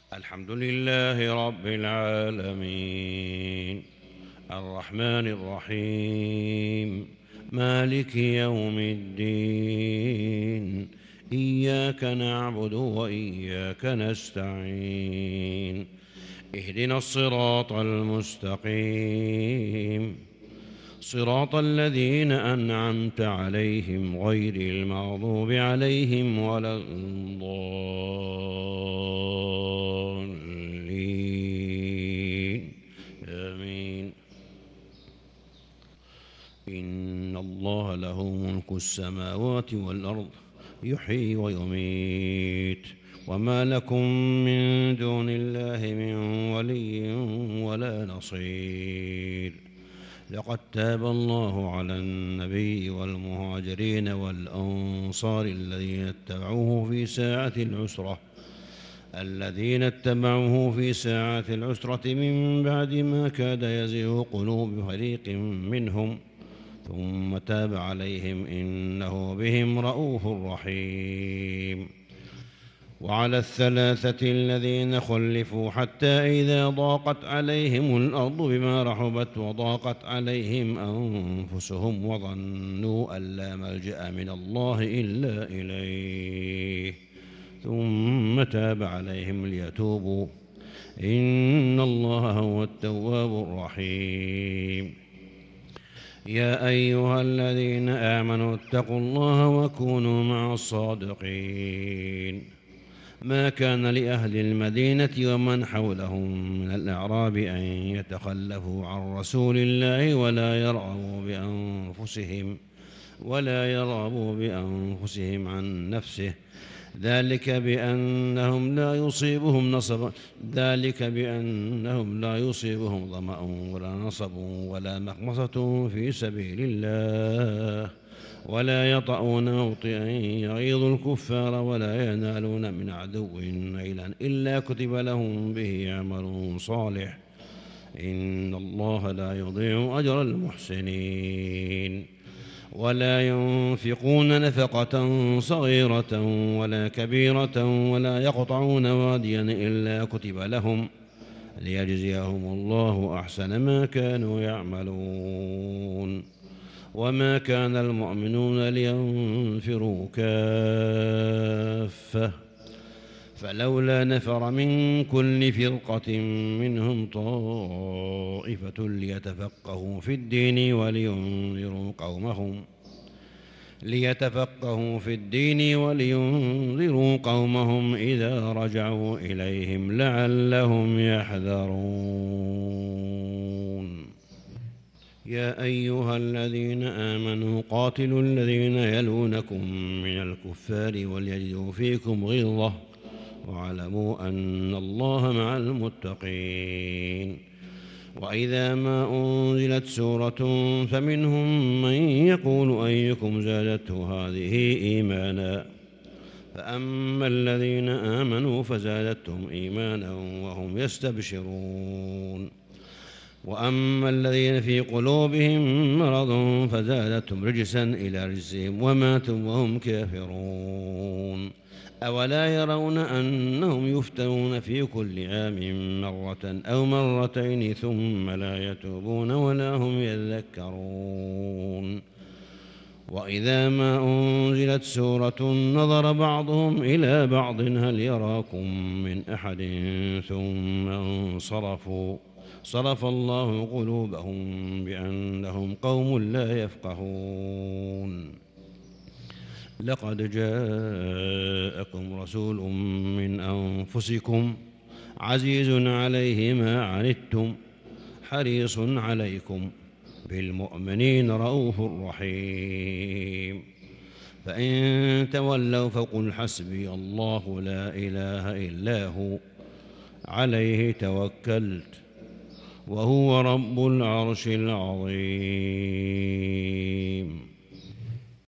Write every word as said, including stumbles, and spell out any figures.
الحمد لله رب العالمين الرحمن الرحيم مالك يوم الدين إياك نعبد وإياك نستعين اهدنا الصراط المستقيم صراط الذين أنعمت عليهم غير المغضوب عليهم ولا الضالين آمين. إن الله له ملك السماوات والأرض يحيي ويميت وما لكم من دون الله من ولي ولا نصير. لقد تاب الله على النبي والمهاجرين والأنصار الذين اتبعوه في ساعة العسرة الذين اتبعوه في ساعة العسرة من بعد ما كاد يزيغ قلوب فريق منهم ثم تاب عليهم إنه بهم رءوف رحيم. وعلى الثلاثة الذين خلفوا حتى إذا ضاقت عليهم الأرض بما رحبت وضاقت عليهم أنفسهم وظنوا أن لا ملجأ من الله إلا إليه ثم تاب عليهم ليتوبوا إن الله هو التواب الرحيم. يا أيها الذين آمنوا اتقوا الله وكونوا مع الصادقين. ما كان لأهل المدينة ومن حولهم من الأعراب أن يتخلفوا عن رسول الله ولا يرغبوا بأنفسهم ولا يرغبوا بأنفسهم عن نفسه ذلك بأنهم لا يصيبهم نصب ذلك بأنهم لا يصيبهم ظمأ ولا نصب ولا مخمصة في سبيل الله ولا يطؤون موطئا يغيظ الكفار ولا ينالون من عدو نيلا إلا كتب لهم به عمل صالح إن الله لا يضيع أجر المحسنين. ولا ينفقون نفقة صغيرة ولا كبيرة ولا يقطعون واديا إلا كتب لهم ليجزيهم الله أحسن ما كانوا يعملون. وما كان المؤمنون لينفروا كافة فلولا نفر من كل فرقة منهم طائفة ليتفقهوا في الدين ولينذروا قومهم ليتفقهوا في الدين ولينذروا قومهم إذا رجعوا إليهم لعلهم يحذرون. يا أيها الذين آمنوا قاتلوا الذين يلونكم من الكفار وليجدوا فيكم غلظة واعلموا أن الله مع المتقين. وإذا ما أنزلت سورة فمنهم من يقول أيكم زادته هذه إيمانا فأما الذين آمنوا فزادتهم إيمانا وهم يستبشرون وأما الذين في قلوبهم مرض فزادتهم رجسا إلى رجسهم وماتوا وهم كافرون. أولا يرون أنهم يفتنون في كل عام مرة أو مرتين ثم لا يتوبون ولا هم يذكرون. وإذا ما أنزلت سورة نظر بعضهم إلى بعض هل يراكم من أحد ثم انصرفوا صرف الله قلوبهم بأنهم قوم لا يفقهون. لقد جاءكم رسول من أنفسكم عزيز عليه ما عنتم حريص عليكم بالمؤمنين رءوف رحيم. فإن تولوا فقل حسبي الله لا إله إلا هو عليه توكلت وهو رب العرش العظيم.